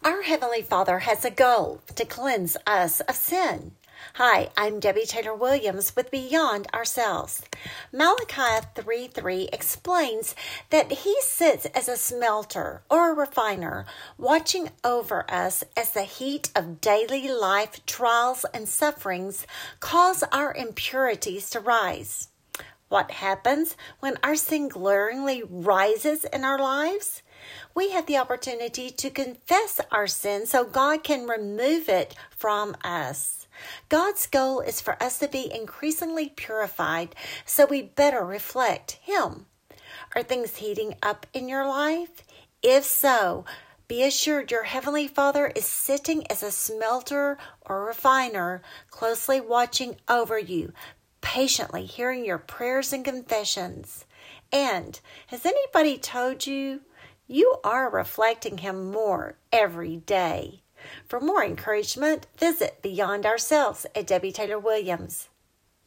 Our Heavenly Father has a goal to cleanse us of sin. Hi, I'm Debbie Taylor Williams with Beyond Ourselves. Malachi 3:3 explains that He sits as a smelter or a refiner, watching over us as the heat of daily life trials and sufferings cause our impurities to rise. What happens when our sin glaringly rises in our lives? We have the opportunity to confess our sin so God can remove it from us. God's goal is for us to be increasingly purified so we better reflect Him. Are things heating up in your life? If so, be assured your Heavenly Father is sitting as a smelter or refiner, closely watching over you, patiently hearing your prayers and confessions. And has anybody told you you are reflecting Him more every day? For more encouragement, visit Beyond Ourselves at Debbie Taylor Williams.